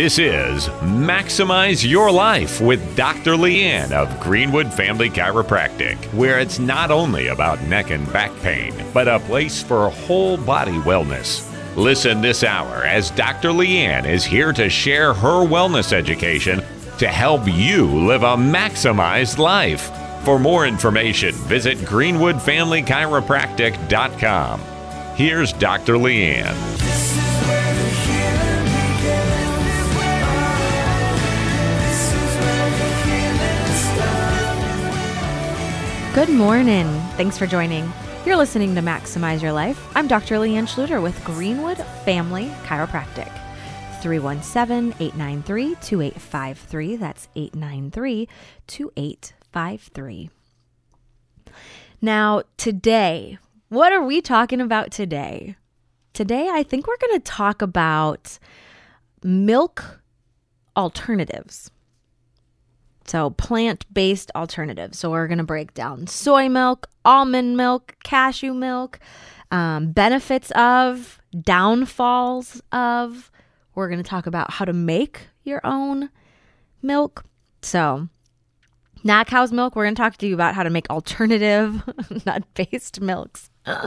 This is Maximize Your Life with Dr. Leanne of Greenwood Family Chiropractic, where it's not only about neck and back pain, but a place for whole body wellness. Listen this hour as Dr. Leanne is here to share her wellness education to help you live a maximized life. For more information, visit greenwoodfamilychiropractic.com. Here's Dr. Leanne. Good morning. Thanks for joining. You're listening to Maximize Your Life. I'm Dr. Leanne Schluter with Greenwood Family Chiropractic. 317-893-2853. That's 893-2853. Now, today, what are we talking about today? Today, I think we're going to talk about milk alternatives. So plant-based alternatives. So we're going to break down soy milk, almond milk, cashew milk, benefits of, downfalls of. We're going to talk about how to make your own milk. So not cow's milk. We're going to talk to you about how to make alternative nut-based milks.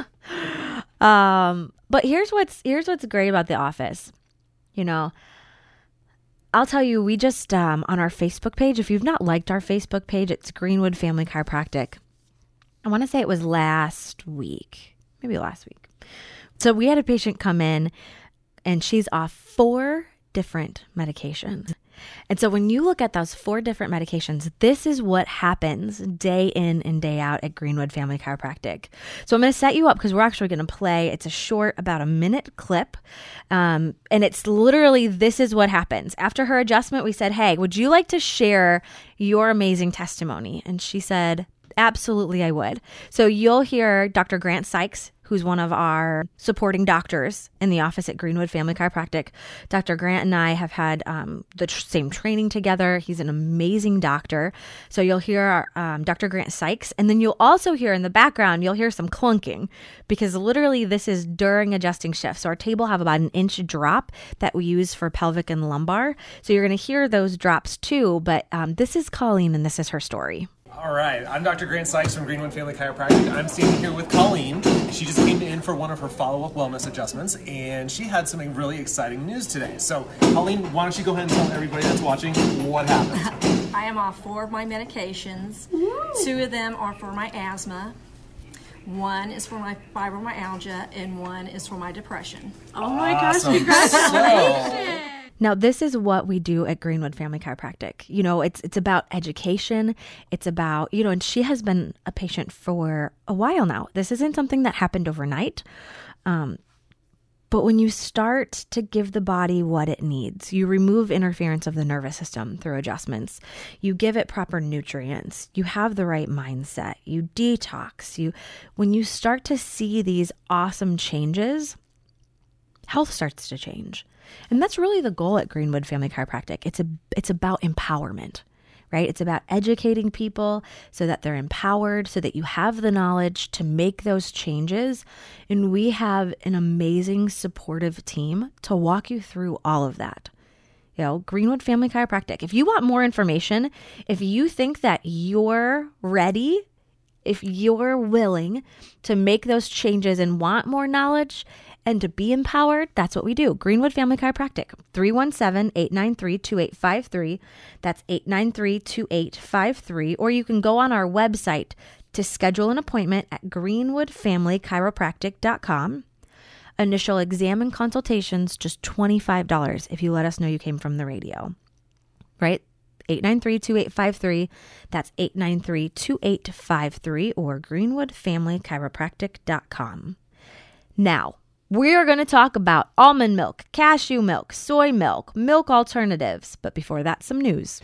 But here's what's great about The Office. You know, I'll tell you, we just, on our Facebook page, if you've not liked our Facebook page, it's Greenwood Family Chiropractic. I want to say it was last week, maybe last week. So we had a patient come in and she's off 4 different medications. And so when you look at those 4 different medications, this is what happens day in and day out at Greenwood Family Chiropractic. So I'm going to set you up because we're actually going to play. It's a short, about a minute clip. And it's literally, this is what happens. After her adjustment, we said, hey, would you like to share your amazing testimony? And she said, absolutely, I would. So you'll hear Dr. Grant Sykes, who's one of our supporting doctors in the office at Greenwood Family Chiropractic. Dr. Grant and I have had the same training together. He's an amazing doctor. So you'll hear Dr. Grant Sykes, and then you'll also hear in the background, you'll hear some clunking because literally this is during adjusting shifts. So our table have about an inch drop that we use for pelvic and lumbar. So you're going to hear those drops too, but this is Colleen and this is her story. All right, I'm Dr. Grant Sykes from Greenwood Family Chiropractic. I'm standing here with Colleen. She just came in for one of her follow-up wellness adjustments, and she had some really exciting news today. So, Colleen, why don't you go ahead and tell everybody that's watching what happened? I am off 4 of my medications. 2 of them are for my asthma. 1 is for my fibromyalgia, and 1 is for my depression. Oh my gosh, congratulations! Now, this is what we do at Greenwood Family Chiropractic. You know, it's about education. It's about, and she has been a patient for a while now. This isn't something that happened overnight. But when you start to give the body what it needs, you remove interference of the nervous system through adjustments. You give it proper nutrients. You have the right mindset. You detox. When you start to see these awesome changes, health starts to change. And that's really the goal at Greenwood Family Chiropractic. It's about empowerment, right? It's about educating people so that they're empowered, so that you have the knowledge to make those changes. And we have an amazing supportive team to walk you through all of that. Greenwood Family Chiropractic. If you want more information, if you think that you're ready, if you're willing to make those changes and want more knowledge and to be empowered, that's what we do. Greenwood Family Chiropractic, 317-893-2853. That's 893-2853. Or you can go on our website to schedule an appointment at greenwoodfamilychiropractic.com. Initial exam and consultations, just $25 if you let us know you came from the radio, right? 893-2853. That's 893-2853 or greenwoodfamilychiropractic.com. Now, we are going to talk about almond milk, cashew milk, soy milk, milk alternatives. But before that, some news.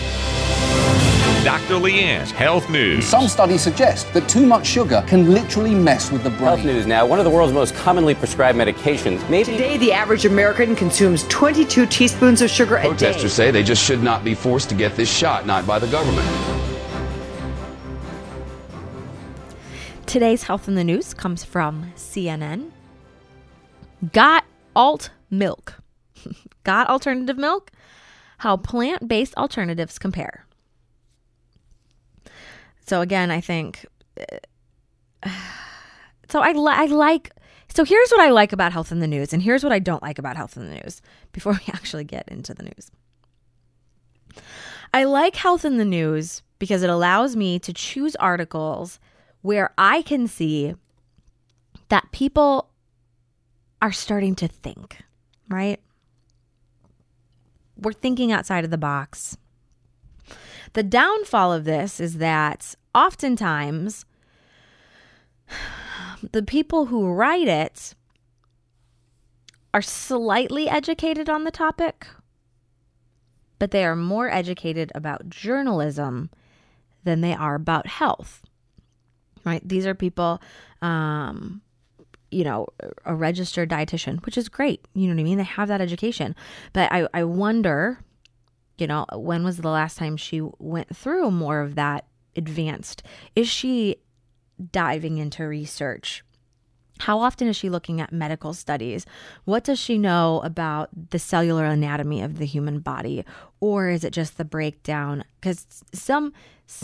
Dr. Leanne's Health News. Some studies suggest that too much sugar can literally mess with the brain. Health News now, one of the world's most commonly prescribed medications. Today, the average American consumes 22 teaspoons of sugar a day. Protesters say they just should not be forced to get this shot, not by the government. Today's Health in the News comes from CNN. Got alt milk. Got alternative milk? How plant-based alternatives compare. So again, I think, so so here's what I like about health in the news, and here's what I don't like about health in the news before we actually get into the news. I like health in the news because it allows me to choose articles where I can see that people are starting to think, right? We're thinking outside of the box. The downfall of this is that oftentimes the people who write it are slightly educated on the topic, but they are more educated about journalism than they are about health, right? These are people, a registered dietitian, which is great. You know what I mean? They have that education. But I wonder, when was the last time she went through more of that advanced? Is she diving into research? How often is she looking at medical studies? What does she know about the cellular anatomy of the human body? Or is it just the breakdown? Because some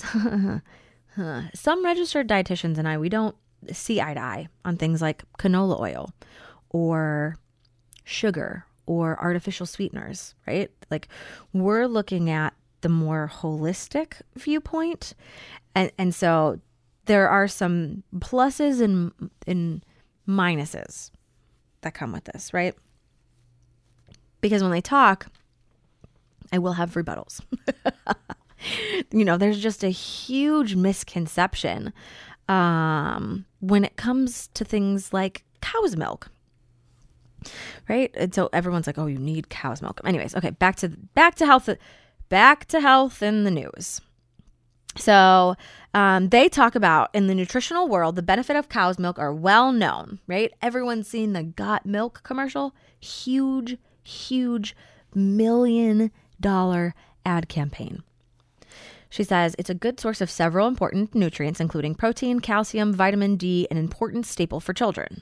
registered dietitians and we don't see eye to eye on things like canola oil or sugar or artificial sweeteners, right? Like, we're looking at the more holistic viewpoint. And so there are some pluses and minuses that come with this, right? Because when they talk, I will have rebuttals. There's just a huge misconception when it comes to things like cow's milk, right? And so everyone's like, "Oh, you need cow's milk." Anyways, okay, back to health in the news. So they talk about, in the nutritional world, the benefit of cow's milk are well known, right? Everyone's seen the Got Milk commercial. Huge $1 million ad campaign. She says it's a good source of several important nutrients, including protein, calcium, vitamin D, an important staple for children.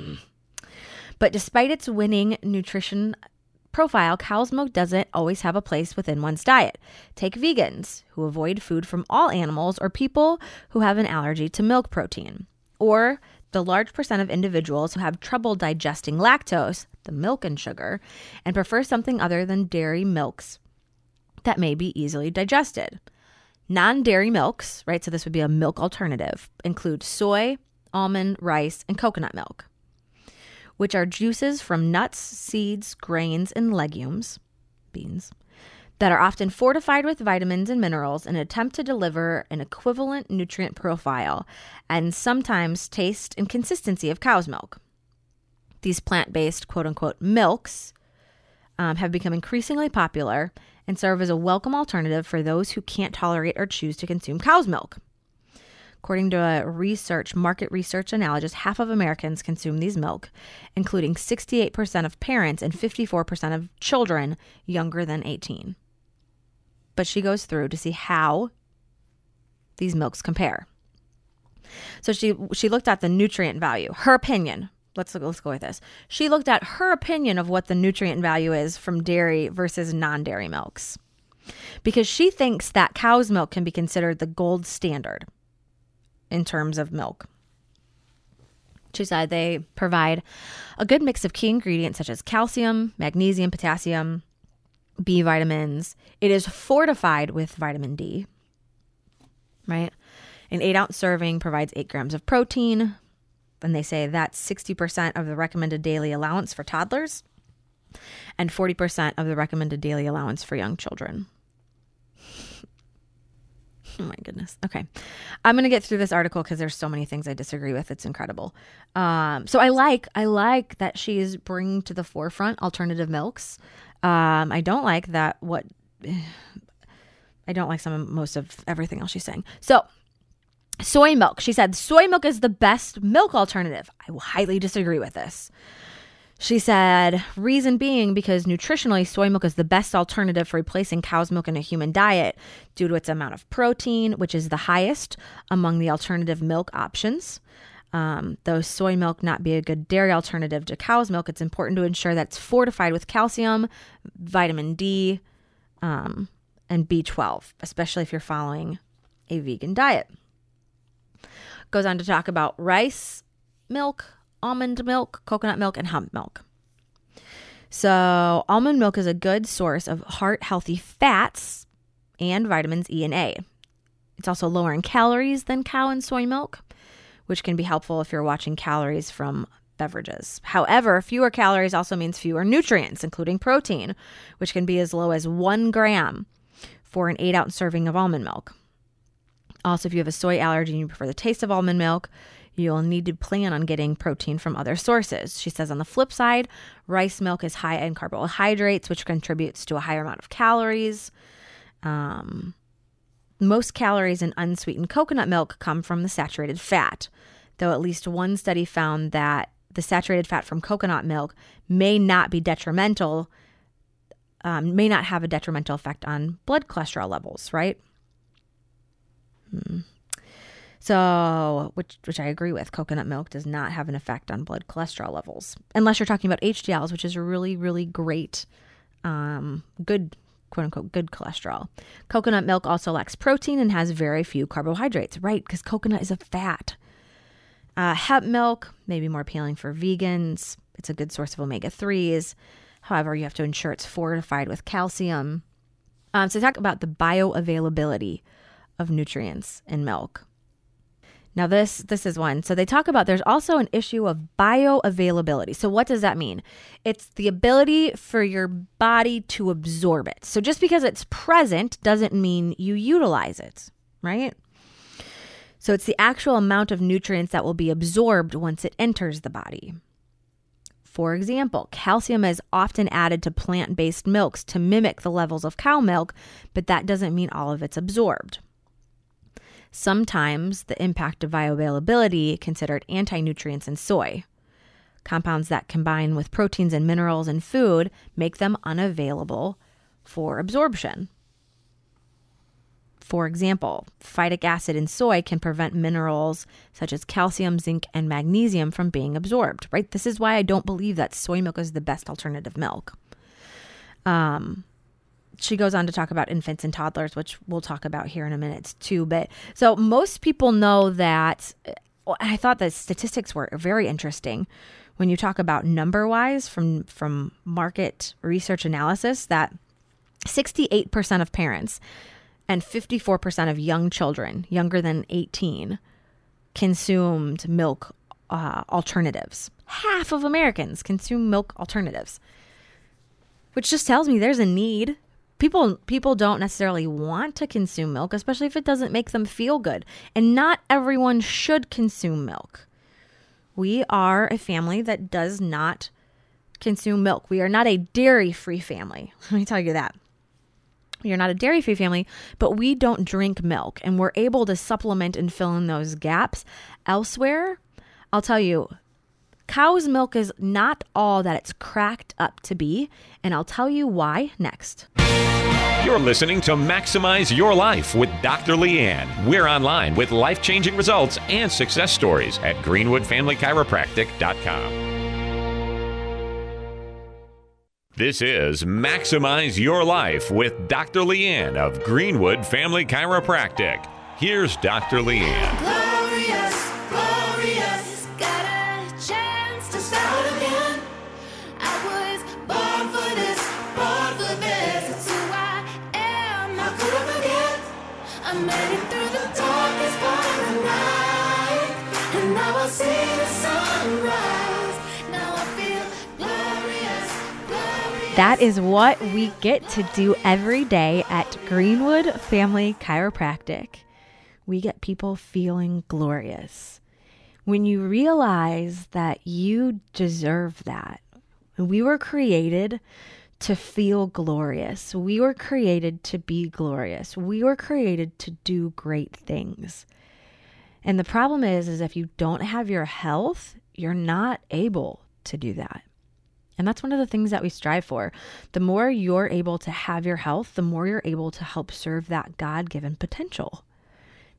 But despite its winning nutrition profile, cow's milk doesn't always have a place within one's diet. Take vegans who avoid food from all animals, or people who have an allergy to milk protein, or the large percent of individuals who have trouble digesting lactose, the milk and sugar, and prefer something other than dairy milks that may be easily digested. Non-dairy milks, right, so this would be a milk alternative, include soy, almond, rice, and coconut milk, which are juices from nuts, seeds, grains, and legumes, beans, that are often fortified with vitamins and minerals in an attempt to deliver an equivalent nutrient profile and sometimes taste and consistency of cow's milk. These plant-based, quote-unquote, milks have become increasingly popular and serve as a welcome alternative for those who can't tolerate or choose to consume cow's milk. According to a market research analysis, half of Americans consume these milk, including 68% of parents and 54% of children younger than 18. But she goes through to see how these milks compare. So she looked at the nutrient value, her opinion. Let's go with this. She looked at her opinion of what the nutrient value is from dairy versus non-dairy milks, because she thinks that cow's milk can be considered the gold standard in terms of milk. She said they provide a good mix of key ingredients such as calcium, magnesium, potassium, B vitamins. It is fortified with vitamin D, right? An 8-ounce serving provides 8 grams of protein. And they say that's 60% of the recommended daily allowance for toddlers and 40% of the recommended daily allowance for young children. Oh my goodness. Okay. I'm going to get through this article because there's so many things I disagree with. It's incredible. So I like that she is bringing to the forefront alternative milks. I don't like most of everything else she's saying. So soy milk. She said soy milk is the best milk alternative. I will highly disagree with this. She said, reason being because nutritionally, soy milk is the best alternative for replacing cow's milk in a human diet due to its amount of protein, which is the highest among the alternative milk options. Though soy milk not be a good dairy alternative to cow's milk, it's important to ensure that it's fortified with calcium, vitamin D, and B12, especially if you're following a vegan diet. Goes on to talk about rice milk, almond milk, coconut milk, and hemp milk. So almond milk is a good source of heart-healthy fats and vitamins E and A. It's also lower in calories than cow and soy milk, which can be helpful if you're watching calories from beverages. However, fewer calories also means fewer nutrients, including protein, which can be as low as 1 gram for an 8-ounce serving of almond milk. Also, if you have a soy allergy and you prefer the taste of almond milk, you'll need to plan on getting protein from other sources. She says on the flip side, rice milk is high in carbohydrates, which contributes to a higher amount of calories. Most calories in unsweetened coconut milk come from the saturated fat, though at least one study found that the saturated fat from coconut milk may not be detrimental, may not have a detrimental effect on blood cholesterol levels, right? So, which I agree with. Coconut milk does not have an effect on blood cholesterol levels, unless you're talking about HDLs, which is a really, really great, good, quote unquote, good cholesterol. Coconut milk also lacks protein and has very few carbohydrates, right? Because coconut is a fat. Hemp milk may be more appealing for vegans. It's a good source of omega-3s. However, you have to ensure it's fortified with calcium. So talk about the bioavailability of nutrients in milk. Now this is one. So they talk about there's also an issue of bioavailability. So what does that mean? It's the ability for your body to absorb it. So just because it's present doesn't mean you utilize it, right? So it's the actual amount of nutrients that will be absorbed once it enters the body. For example, calcium is often added to plant-based milks to mimic the levels of cow milk, but that doesn't mean all of it's absorbed. Sometimes the impact of bioavailability considered anti-nutrients in soy. Compounds that combine with proteins and minerals in food make them unavailable for absorption. For example, phytic acid in soy can prevent minerals such as calcium, zinc, and magnesium from being absorbed, right? This is why I don't believe that soy milk is the best alternative milk. She goes on to talk about infants and toddlers, which we'll talk about here in a minute too. But so most people know that, I thought the statistics were very interesting when you talk about number-wise from market research analysis, that 68% of parents and 54% of young children, younger than 18, consumed milk alternatives. Half of Americans consume milk alternatives, which just tells me there's a need. People don't necessarily want to consume milk, especially if it doesn't make them feel good. And not everyone should consume milk. We are a family that does not consume milk. We are not a dairy-free family. Let me tell you that. We are not a dairy-free family, but we don't drink milk, and we're able to supplement and fill in those gaps elsewhere. I'll tell you, cow's milk is not all that it's cracked up to be, and I'll tell you why next. You're listening to Maximize Your Life with Dr. Leanne. We're online with life-changing results and success stories at greenwoodfamilychiropractic.com. This is Maximize Your Life with Dr. Leanne of Greenwood Family Chiropractic. Here's Dr. Leanne. Glorious, glorious, got a chance to start again. I was born for this, born for this. It's who I am, how could I forget? I made it through the darkest part of the night, and now I see the sunrise. Now I feel glorious, glorious. That is what we get to do every day at Greenwood Family Chiropractic. We get people feeling glorious. When you realize that you deserve that, we were created to feel glorious. We were created to be glorious. We were created to do great things. And the problem is if you don't have your health, you're not able to do that. And that's one of the things that we strive for. The more you're able to have your health, the more you're able to help serve that God-given potential.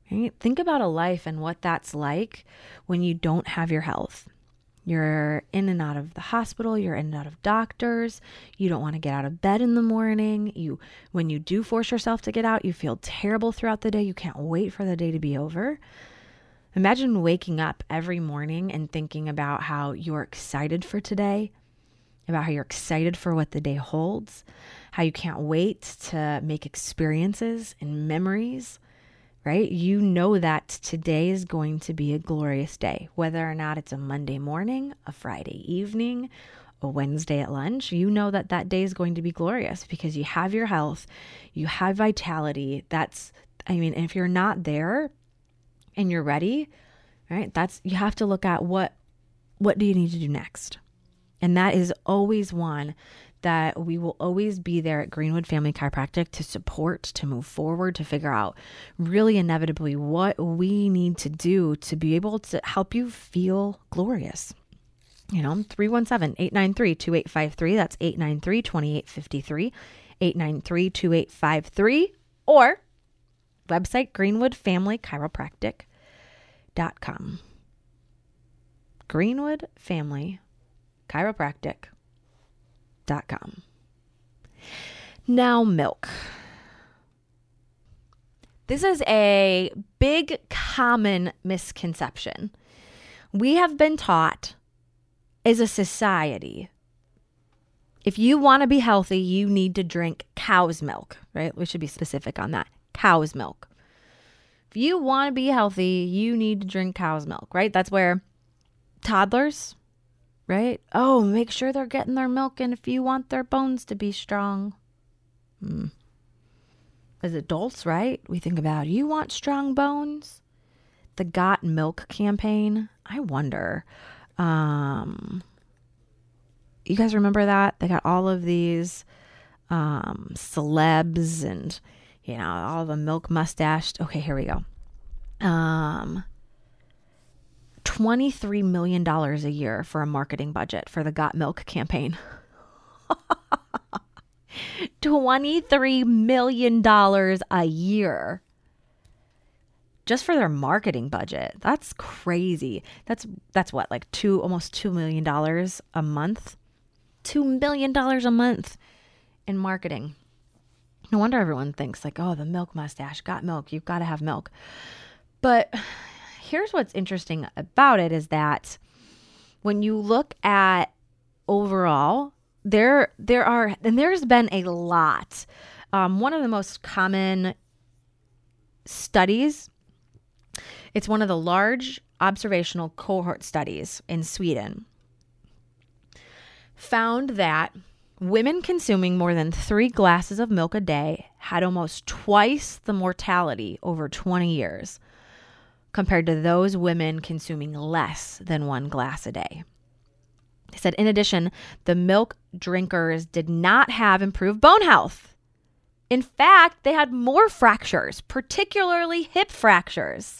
Right? Think about a life and what that's like when you don't have your health. You're in and out of the hospital, you're in and out of doctors, you don't want to get out of bed in the morning. When you do force yourself to get out, you feel terrible throughout the day. You can't wait for the day to be over. Imagine waking up every morning and thinking about how you're excited for today, about how you're excited for what the day holds, how you can't wait to make experiences and memories, right? You know that today is going to be a glorious day, whether or not it's a Monday morning, a Friday evening, a Wednesday at lunch. You know that that day is going to be glorious because you have your health, you have vitality. If you're not there and you're ready, right? You have to look at what do you need to do next? And that is always one that we will always be there at Greenwood Family Chiropractic to support, to move forward, to figure out really inevitably what we need to do to be able to help you feel glorious. 317-893-2853. That's 893-2853, 893-2853, or website greenwoodfamilychiropractic.com. Greenwood Family Chiropractic.com. Now, milk. This is a big common misconception. We have been taught as a society, if you want to be healthy, you need to drink cow's milk, right? We should be specific on that. Cow's milk. If you want to be healthy, you need to drink cow's milk, right? That's where toddlers, right? Oh, make sure they're getting their milk in if you want their bones to be strong. As adults, right? We think about, you want strong bones? The Got Milk campaign. I wonder. You guys remember that? They got all of these celebs and, all the milk mustached. Okay, here we go. $23 million a year for a marketing budget for the Got Milk campaign. $23 million a year just for their marketing budget. That's crazy. That's what, like almost $2 million a month? $2 million a month in marketing. No wonder everyone thinks like, oh, the milk mustache, got milk. You've got to have milk. But here's what's interesting about it is that when you look at overall, there's been a lot. One of the most common studies, it's one of the large observational cohort studies in Sweden, found that women consuming more than 3 glasses of milk a day had almost twice the mortality over 20 years compared to those women consuming less than 1 glass a day. They said, in addition, the milk drinkers did not have improved bone health. In fact, they had more fractures, particularly hip fractures.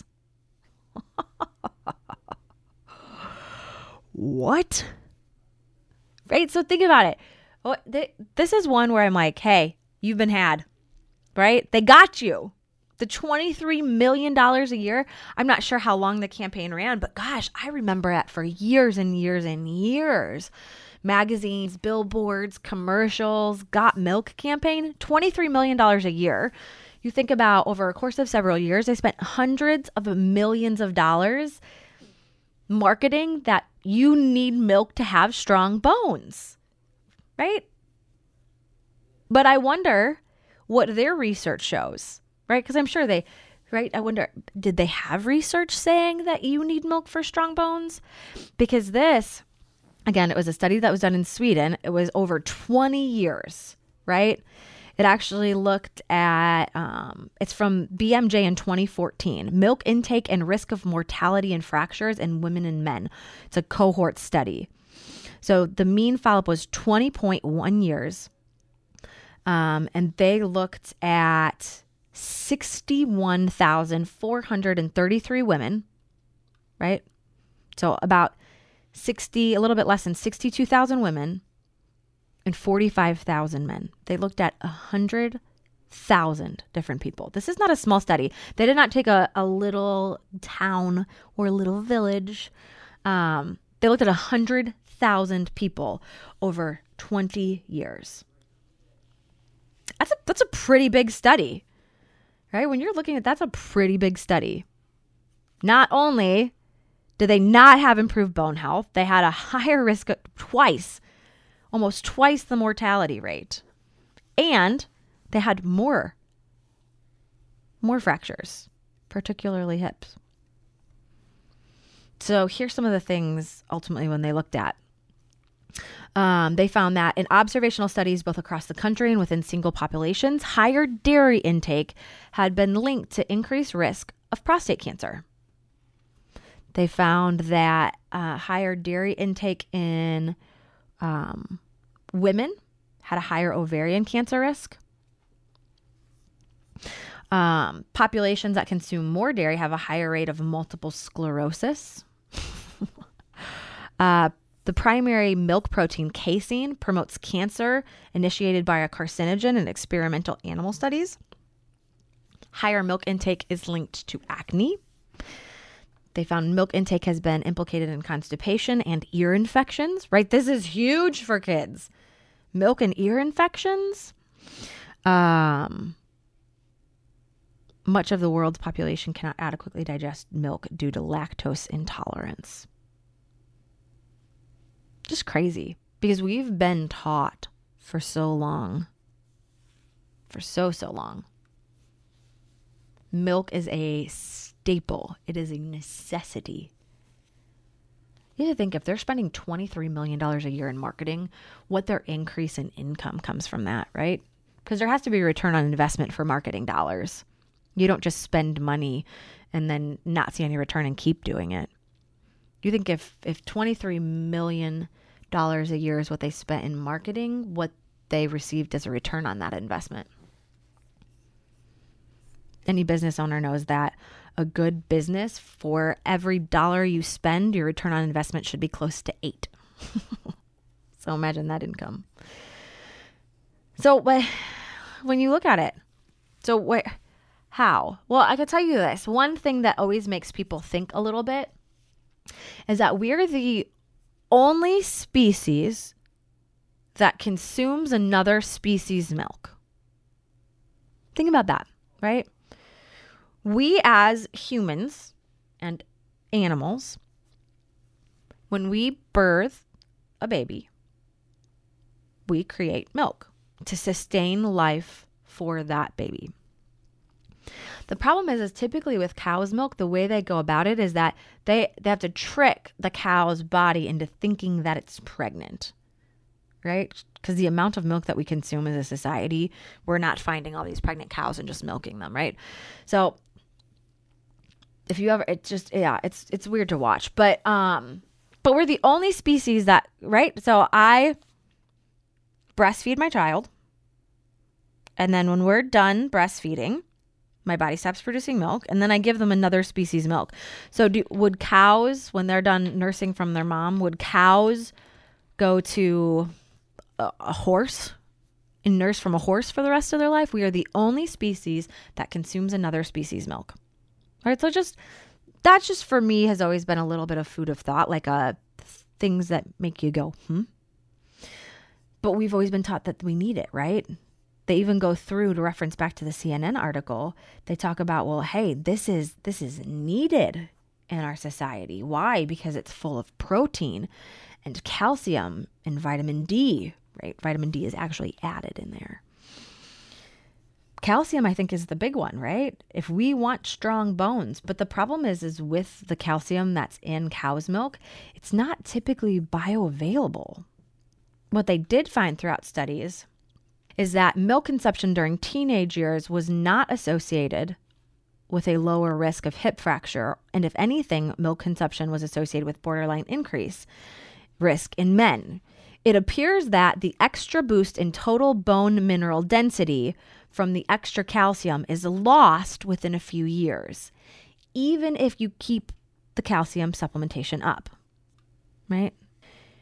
What? Right? So think about it. This is one where I'm like, hey, you've been had, right? They got you. The $23 million a year. I'm not sure how long the campaign ran, but gosh, I remember it for years and years and years. Magazines, billboards, commercials, Got Milk campaign, $23 million a year. You think about over a course of several years, they spent hundreds of millions of dollars marketing that you need milk to have strong bones, right? But I wonder what their research shows. Right? Because I'm sure I wonder, did they have research saying that you need milk for strong bones? Because this, again, it was a study that was done in Sweden. It was over 20 years, right? It actually looked at, it's from BMJ in 2014, milk intake and risk of mortality and fractures in women and men. It's a cohort study. So the mean follow-up was 20.1 years. And they looked at 61,433 women, right? So about a little bit less than 62,000 women and 45,000 men. They looked at 100 100,000 different people. This is not a small study. They did not take a little town or a little village. They looked at 100,000 people over 20 years. That's a pretty big study, right? When you're looking at that's a pretty big study. Not only did they not have improved bone health, they had a higher risk almost twice the mortality rate. And they had more fractures, particularly hips. So here's some of the things ultimately when they looked at. They found that in observational studies both across the country and within single populations, higher dairy intake had been linked to increased risk of prostate cancer. They found that higher dairy intake in women had a higher ovarian cancer risk. Populations that consume more dairy have a higher rate of multiple sclerosis. The primary milk protein casein promotes cancer initiated by a carcinogen in experimental animal studies. Higher milk intake is linked to acne. They found milk intake has been implicated in constipation and ear infections, right? This is huge for kids. Milk and ear infections. Much of the world's population cannot adequately digest milk due to lactose intolerance. Just crazy, because we've been taught for so long, for so long. Milk is a staple. It is a necessity. You have to think if they're spending $23 million a year in marketing, what their increase in income comes from that, right? Because there has to be a return on investment for marketing dollars. You don't just spend money and then not see any return and keep doing it. You think if $23 million a year is what they spent in marketing, what they received as a return on that investment. Any business owner knows that a good business, for every dollar you spend, your return on investment should be close to 8. So imagine that income. So when you look at it, how? Well, I can tell you this. One thing that always makes people think a little bit is that we're the only species that consumes another species' milk. Think about that, right? We as humans and animals, when we birth a baby, we create milk to sustain life for that baby. The problem is typically with cow's milk, the way they go about it is that they have to trick the cow's body into thinking that it's pregnant, right? Because the amount of milk that we consume as a society, we're not finding all these pregnant cows and just milking them, right? So if you ever, it's weird to watch, but we're the only species that, right? So I breastfeed my child, and then when we're done breastfeeding, my body stops producing milk, and then I give them another species milk. So would cows, when they're done nursing from their mom, would cows go to a horse and nurse from a horse for the rest of their life? We are the only species that consumes another species milk. All right, so that's just for me has always been a little bit of food of thought, like things that make you go, But we've always been taught that we need it, right? They even go through, to reference back to the CNN article, they talk about, well, hey, this is needed in our society. Why? Because it's full of protein and calcium and vitamin D, right? Vitamin D is actually added in there. Calcium, I think, is the big one, right? If we want strong bones, but the problem is with the calcium that's in cow's milk, it's not typically bioavailable. What they did find throughout studies is that milk consumption during teenage years was not associated with a lower risk of hip fracture. And if anything, milk consumption was associated with borderline increase risk in men. It appears that the extra boost in total bone mineral density from the extra calcium is lost within a few years, even if you keep the calcium supplementation up, right?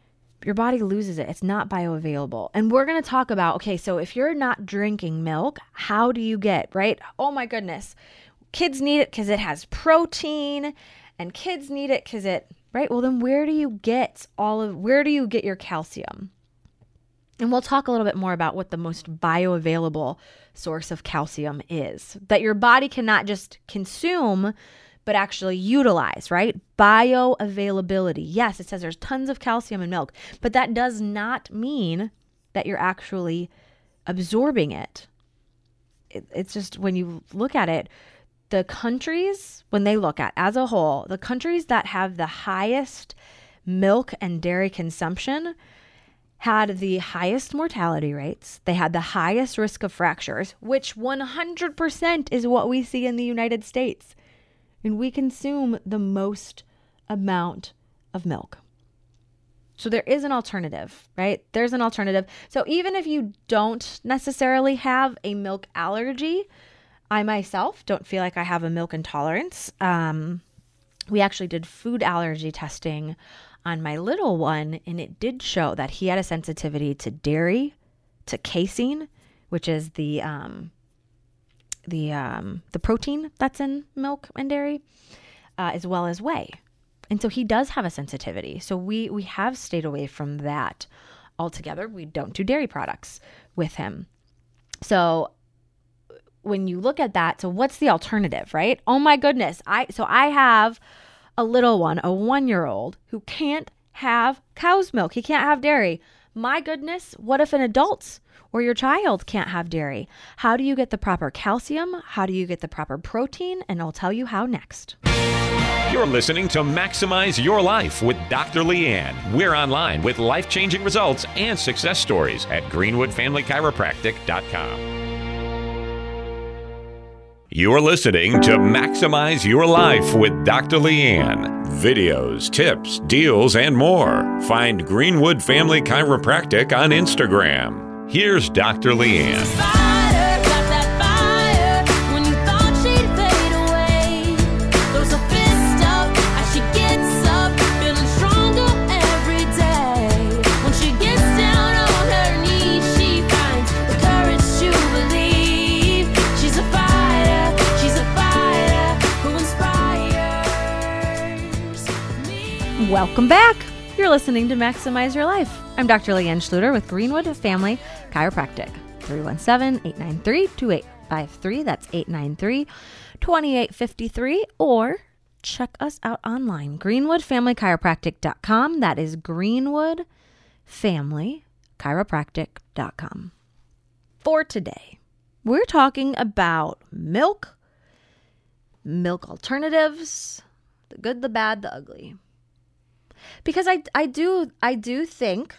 your body loses it. It's not bioavailable. And we're going to talk about, okay, so if you're not drinking milk, how do you get, right? Oh my goodness. Kids need it because it has protein, and kids need it because it, right? Well, then where do you get your calcium? And we'll talk a little bit more about what the most bioavailable source of calcium is, that your body cannot just consume, but actually utilize, right? Bioavailability. Yes, it says there's tons of calcium in milk, but that does not mean that you're actually absorbing it. It's just, when you look at it, the countries, when they look at as a whole, the countries that have the highest milk and dairy consumption had the highest mortality rates. They had the highest risk of fractures, which 100% is what we see in the United States. And we consume the most amount of milk. So there is an alternative, right? There's an alternative. So even if you don't necessarily have a milk allergy, I myself don't feel like I have a milk intolerance. We actually did food allergy testing on my little one, and it did show that he had a sensitivity to dairy, to casein, which is the protein that's in milk and dairy, as well as whey. And so he does have a sensitivity. So we have stayed away from that altogether. We don't do dairy products with him. So when you look at that, so what's the alternative, right? Oh my goodness. I have a little one, a 1-year-old, who can't have cow's milk. He can't have dairy. My goodness, what if an adult or your child can't have dairy? How do you get the proper calcium? How do you get the proper protein? And I'll tell you how next. You're listening to Maximize Your Life with Dr. Leanne. We're online with life-changing results and success stories at greenwoodfamilychiropractic.com. You're listening to Maximize Your Life with Dr. Leanne. Videos, tips, deals, and more. Find Greenwood Family Chiropractic on Instagram. Here's Dr. Leanne. Welcome back. You're listening to Maximize Your Life. I'm Dr. Leanne Schluter with Greenwood Family Chiropractic. 317-893-2853. That's 893-2853. Or check us out online, greenwoodfamilychiropractic.com. That is greenwoodfamilychiropractic.com. For today, we're talking about milk alternatives, the good, the bad, the ugly. Because I do think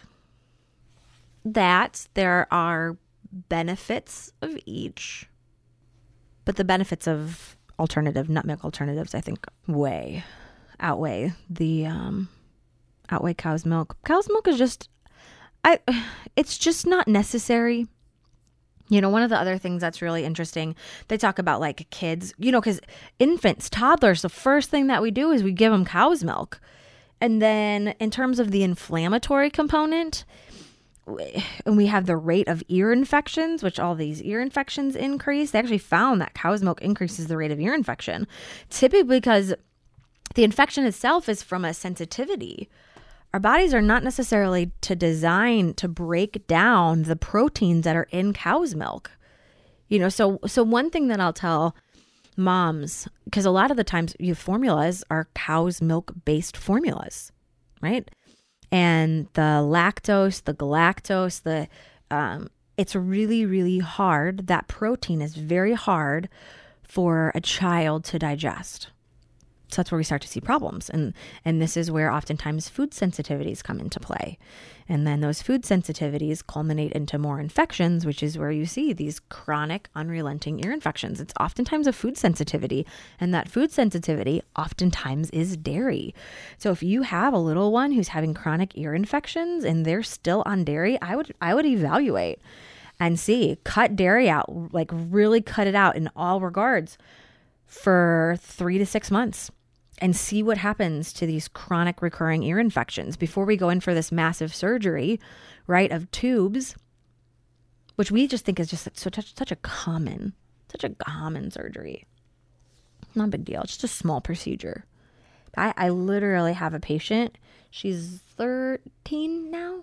that there are benefits of each, but the benefits of alternative nut milk alternatives, I think, outweigh cow's milk. Cow's milk is just, it's just not necessary. You know, one of the other things that's really interesting, they talk about like kids, you know, because infants, toddlers, the first thing that we do is we give them cow's milk. And then in terms of the inflammatory component, and we have the rate of ear infections, which all these ear infections increase. They actually found that cow's milk increases the rate of ear infection, typically because the infection itself is from a sensitivity. Our bodies are not necessarily designed to break down the proteins that are in cow's milk. You know, so one thing that I'll tell moms, because a lot of the times formulas are cow's milk based formulas, right? And the lactose, the galactose, it's really, really hard. That protein is very hard for a child to digest. So that's where we start to see problems. And this is where oftentimes food sensitivities come into play. And then those food sensitivities culminate into more infections, which is where you see these chronic, unrelenting ear infections. It's oftentimes a food sensitivity, and that food sensitivity oftentimes is dairy. So if you have a little one who's having chronic ear infections and they're still on dairy, I would evaluate and see, cut dairy out, like really cut it out in all regards for 3 to 6 months. and see what happens to these chronic recurring ear infections before we go in for this massive surgery, right, of tubes, which we just think is just such a common surgery. Not a big deal. It's just a small procedure. I literally have a patient. She's 13 now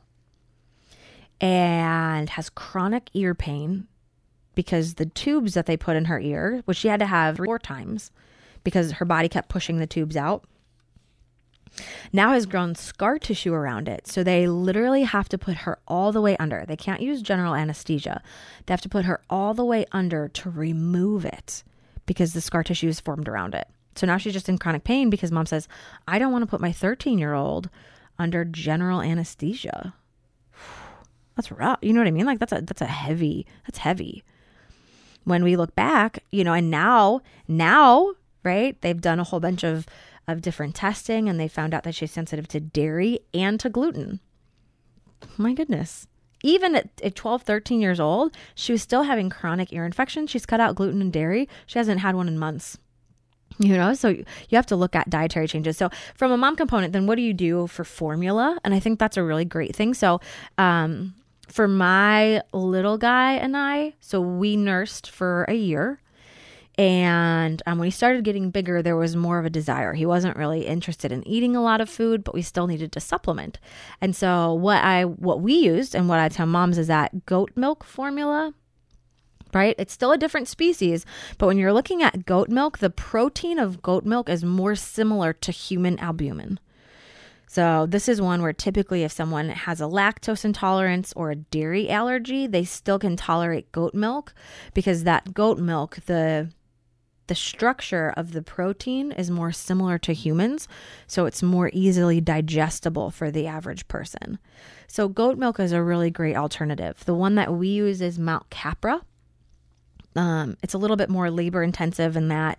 and has chronic ear pain because the tubes that they put in her ear, which she had to have 4 times because her body kept pushing the tubes out, now has grown scar tissue around it. So they literally have to put her all the way under. They can't use general anesthesia. They have to put her all the way under to remove it because the scar tissue is formed around it. So now she's just in chronic pain because mom says, I don't want to put my 13-year-old under general anesthesia. That's rough. You know what I mean? Like that's heavy. When we look back, and now, right, they've done a whole bunch of different testing and they found out that she's sensitive to dairy and to gluten. My goodness. Even at 12, 13 years old, she was still having chronic ear infections. She's cut out gluten and dairy. She hasn't had one in months. So you have to look at dietary changes. So from a mom component, then what do you do for formula? And I think that's a really great thing. So for my little guy and I, so we nursed for a year. And when he started getting bigger, there was more of a desire. He wasn't really interested in eating a lot of food, but we still needed to supplement. And so what we used and what I tell moms is that goat milk formula, right? It's still a different species, but when you're looking at goat milk, the protein of goat milk is more similar to human albumin. So this is one where typically if someone has a lactose intolerance or a dairy allergy, they still can tolerate goat milk because that goat milk, the structure of the protein is more similar to humans, so it's more easily digestible for the average person. So goat milk is a really great alternative. The one that we use is Mount Capra. It's a little bit more labor intensive in that,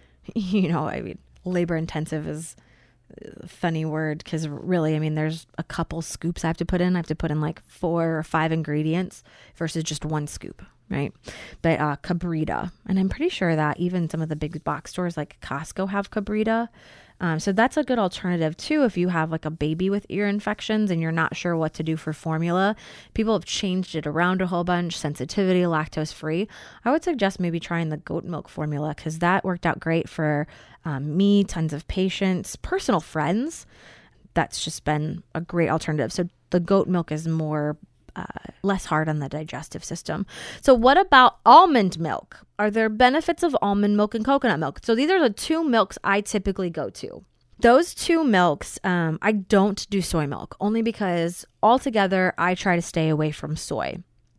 labor intensive is a funny word because really, there's a couple scoops I have to put in. I have to put in like 4 or 5 ingredients versus just 1 scoop, right? But Cabrita, and I'm pretty sure that even some of the big box stores like Costco have Cabrita. So that's a good alternative too if you have like a baby with ear infections and you're not sure what to do for formula. People have changed it around a whole bunch, sensitivity, lactose free. I would suggest maybe trying the goat milk formula because that worked out great for me, tons of patients, personal friends. That's just been a great alternative. So the goat milk is more less hard on the digestive system. So what about almond milk? Are there benefits of almond milk and coconut milk? So these are the 2 milks I typically go to. Those 2 milks, I don't do soy milk only because altogether I try to stay away from soy.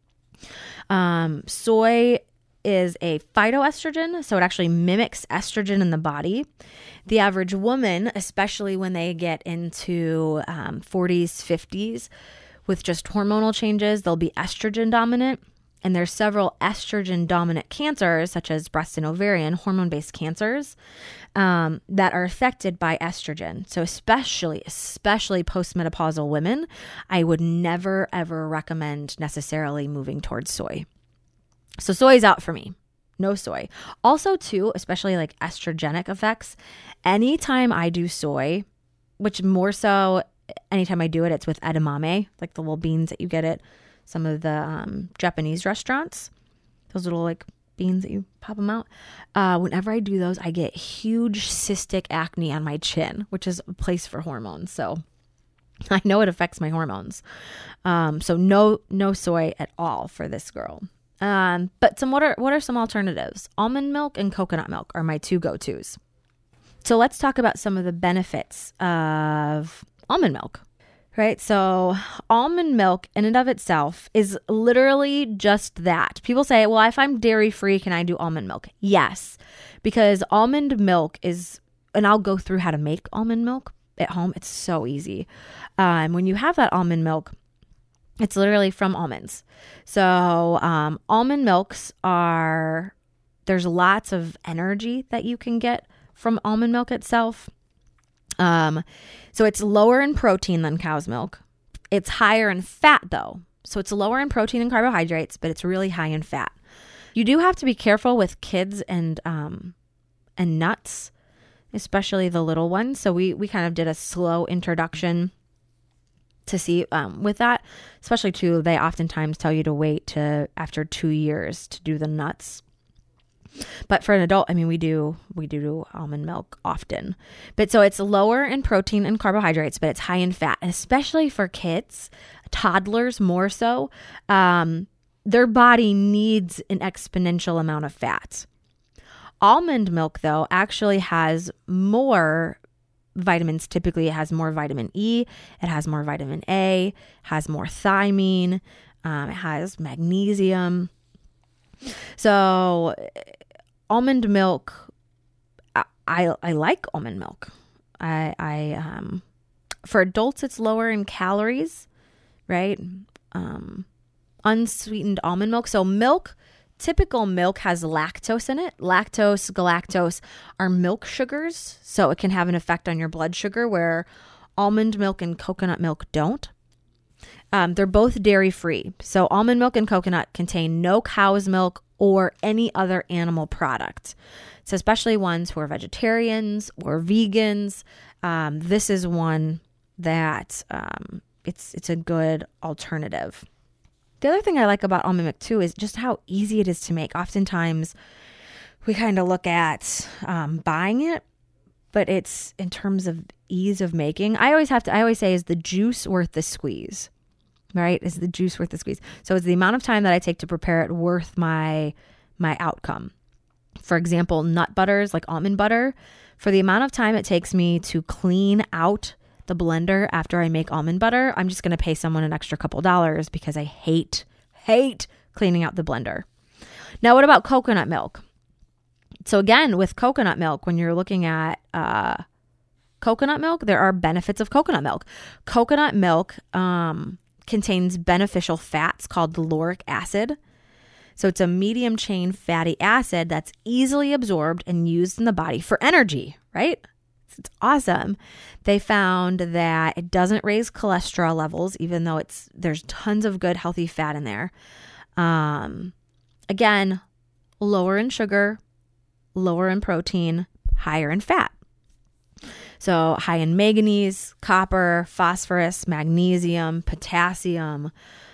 Soy is a phytoestrogen, so it actually mimics estrogen in the body. The average woman, especially when they get into 40s, 50s, with just hormonal changes, they'll be estrogen dominant. And there's several estrogen dominant cancers, such as breast and ovarian, hormone-based cancers, that are affected by estrogen. So especially postmenopausal women, I would never, ever recommend necessarily moving towards soy. So soy is out for me. No soy. Also, too, especially like estrogenic effects, anytime I do soy, which more so anytime I do it, it's with edamame, like the little beans that you get at some of the Japanese restaurants. Those little like beans that you pop them out. Whenever I do those, I get huge cystic acne on my chin, which is a place for hormones. So I know it affects my hormones. So no soy at all for this girl. But what are some alternatives? Almond milk and coconut milk are my 2 go-tos. So let's talk about some of the benefits of almond milk, right? So almond milk in and of itself is literally just that. People say, well, if I'm dairy free, can I do almond milk? Yes, because almond milk is, and I'll go through how to make almond milk at home. It's so easy. When you have that almond milk, it's literally from almonds. So almond milks there's lots of energy that you can get from almond milk itself. So it's lower in protein than cow's milk. It's higher in fat though. So it's lower in protein and carbohydrates, but it's really high in fat. You do have to be careful with kids and nuts especially the little ones. So we kind of did a slow introduction to see with that, especially too, they oftentimes tell you to wait to after 2 years to do the nuts. But for an adult, I mean, we do almond milk often. But so it's lower in protein and carbohydrates, but it's high in fat, and especially for kids, toddlers more so. Their body needs an exponential amount of fat. Almond milk, though, actually has more vitamins. Typically, it has more vitamin E, it has more vitamin A, has more thiamine, it has magnesium. So almond milk, I like almond milk. For adults, it's lower in calories, right? Unsweetened almond milk. So milk, typical milk has lactose in it. Lactose, galactose are milk sugars. So it can have an effect on your blood sugar, where almond milk and coconut milk don't. They're both dairy free. So almond milk and coconut contain no cow's milk or any other animal product. So especially ones who are vegetarians or vegans, this is one that it's a good alternative. The other thing I like about almond milk too is just how easy it is to make. Oftentimes we kind of look at buying it, but it's in terms of ease of making. I always say, is the juice worth the squeeze? Right? Is the juice worth the squeeze? So is the amount of time that I take to prepare it worth my outcome? For example, nut butters like almond butter, for the amount of time it takes me to clean out the blender after I make almond butter, I'm just going to pay someone an extra couple dollars because I hate cleaning out the blender. Now, what about coconut milk? So again, with coconut milk, when you're looking at coconut milk, there are benefits of coconut milk. Coconut milk contains beneficial fats called lauric acid. So it's a medium chain fatty acid that's easily absorbed and used in the body for energy, right? It's awesome. They found that it doesn't raise cholesterol levels, even though there's tons of good healthy fat in there. Again, lower in sugar, lower in protein, higher in fat. So high in manganese, copper, phosphorus, magnesium, potassium.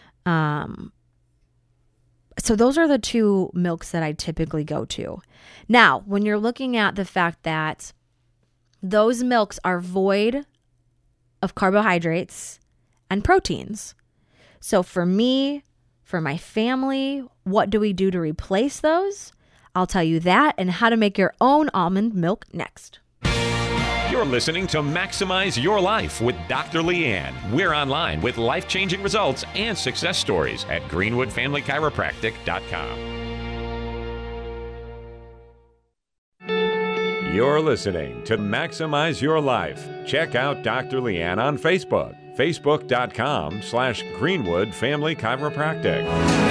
So those are the two milks that I typically go to. Now, when you're looking at the fact that those milks are void of carbohydrates and proteins. So for me, for my family, what do we do to replace those? I'll tell you that and how to make your own almond milk next. You're listening to Maximize Your Life with Dr. Leanne. We're online with life-changing results and success stories at greenwoodfamilychiropractic.com. You're listening to Maximize Your Life. Check out Dr. Leanne on Facebook, facebook.com/Greenwood Family Chiropractic.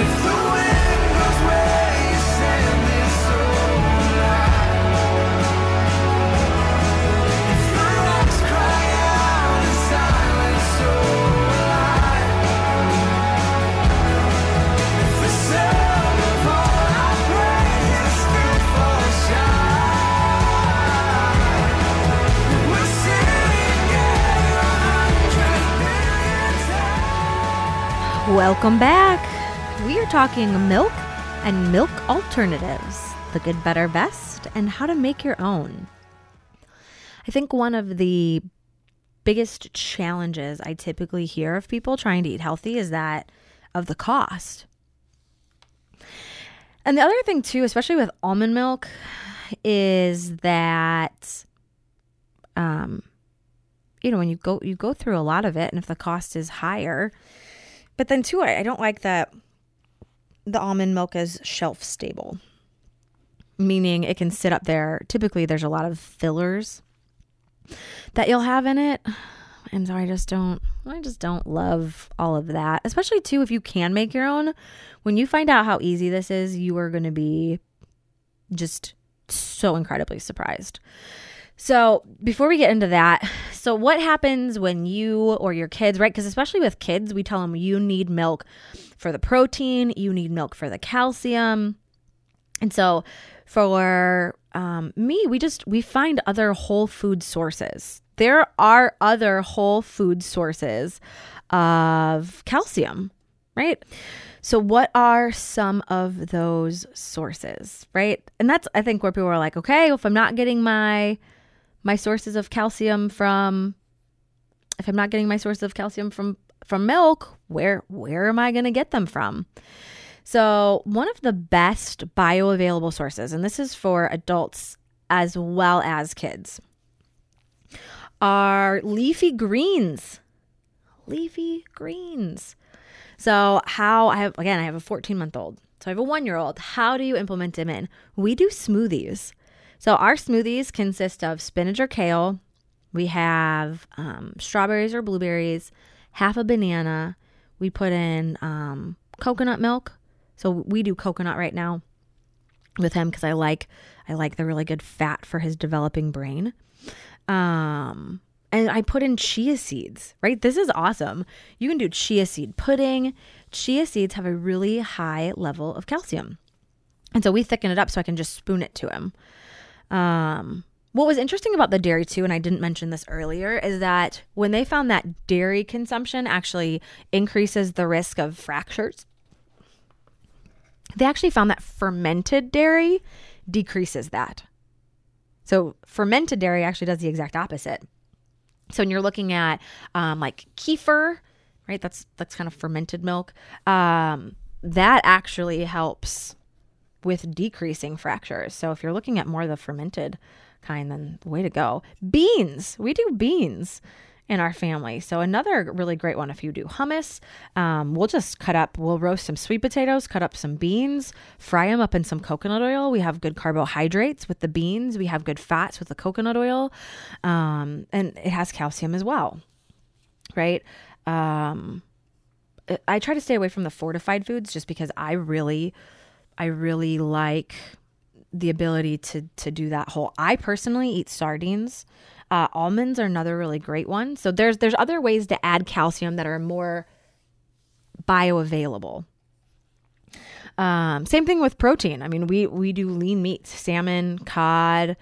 Welcome back. We are talking milk and milk alternatives, the good, better, best, and how to make your own. I think one of the biggest challenges I typically hear of people trying to eat healthy is that of the cost. And the other thing too, especially with almond milk, is that, when you go through a lot of it, and if the cost is higher. But then too, I don't like that the almond milk is shelf stable, meaning it can sit up there. Typically, there's a lot of fillers that you'll have in it. And so I just don't love all of that, especially too, if you can make your own. When you find out how easy this is, you are going to be just so incredibly surprised. So before we get into that, so what happens when you or your kids, right? Because especially with kids, we tell them you need milk for the protein, you need milk for the calcium. And so for we find other whole food sources. There are other whole food sources of calcium, right? So what are some of those sources, right? And that's, I think, where people are like, okay, well, if I'm not getting my sources of calcium from milk, where am I going to get them from? So one of the best bioavailable sources, and this is for adults as well as kids, are leafy greens. Leafy greens. So I have a 14-month-old. So I have a 1-year-old. How do you implement them in? We do smoothies. So our smoothies consist of spinach or kale. We have strawberries or blueberries, half a banana. We put in coconut milk. So we do coconut right now with him because I like the really good fat for his developing brain. And I put in chia seeds, right? This is awesome. You can do chia seed pudding. Chia seeds have a really high level of calcium. And so we thicken it up so I can just spoon it to him. What was interesting about the dairy too, and I didn't mention this earlier, is that when they found that dairy consumption actually increases the risk of fractures, they actually found that fermented dairy decreases that. So fermented dairy actually does the exact opposite. So when you're looking at like kefir, right? That's kind of fermented milk. That actually helps with decreasing fractures. So if you're looking at more of the fermented kind, then way to go. Beans. We do beans in our family. So another really great one, if you do hummus, we'll roast some sweet potatoes, cut up some beans, fry them up in some coconut oil. We have good carbohydrates with the beans. We have good fats with the coconut oil. And it has calcium as well, right? I try to stay away from the fortified foods just because I really like the ability to do that whole. I personally eat sardines. Almonds are another really great one. So there's other ways to add calcium that are more bioavailable. Same thing with protein. I mean, we do lean meats, salmon, cod,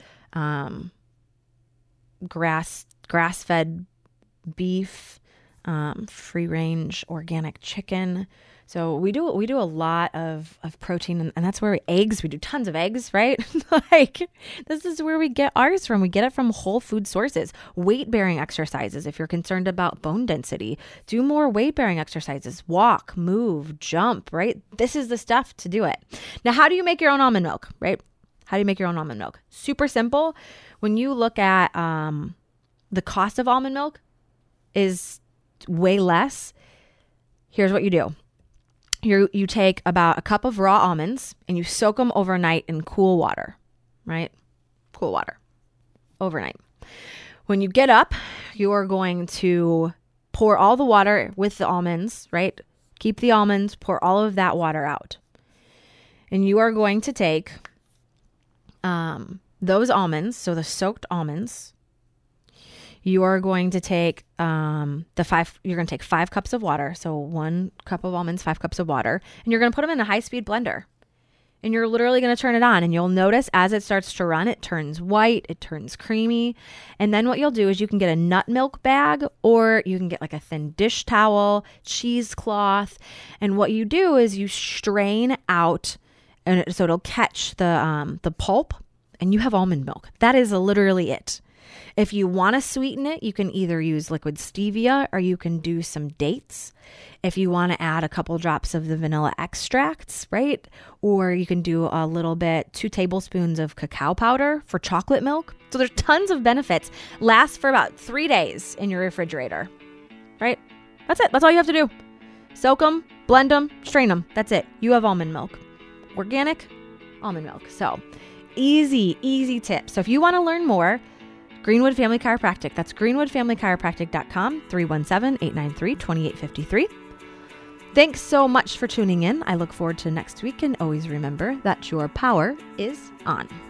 grass-fed beef, free range organic chicken. So we do a lot of protein, and that's where we do tons of eggs, right? Like, this is where we get ours from. We get it from whole food sources. Weight-bearing exercises. If you're concerned about bone density, do more weight-bearing exercises. Walk, move, jump, right? This is the stuff to do it. Now, how do you make your own almond milk, right? How do you make your own almond milk? Super simple. When you look at the cost of almond milk is way less. Here's what you do. You take about a cup of raw almonds and you soak them overnight in cool water, right? Cool water overnight. When you get up, you are going to pour all the water with the almonds, right? Keep the almonds, pour all of that water out. And you are going to take those almonds, so the soaked almonds, you are going to take you're going to take 5 cups of water. So 1 cup of almonds, 5 cups of water, and you're going to put them in a high-speed blender. And you're literally going to turn it on, and you'll notice as it starts to run, it turns white, it turns creamy. And then what you'll do is you can get a nut milk bag, or you can get like a thin dish towel, cheesecloth. And what you do is you strain out, and so it'll catch the pulp, and you have almond milk. That is literally it. If you want to sweeten it, you can either use liquid stevia or you can do some dates. If you want to add a couple drops of the vanilla extracts, right? Or you can do a little bit, 2 tablespoons of cacao powder for chocolate milk. So there's tons of benefits. Lasts for about 3 days in your refrigerator, right? That's it. That's all you have to do. Soak them, blend them, strain them. That's it. You have almond milk. Organic almond milk. So easy tip. So if you want to learn more, Greenwood Family Chiropractic. That's greenwoodfamilychiropractic.com, 317-893-2853. Thanks so much for tuning in. I look forward to next week, and always remember that your power is on.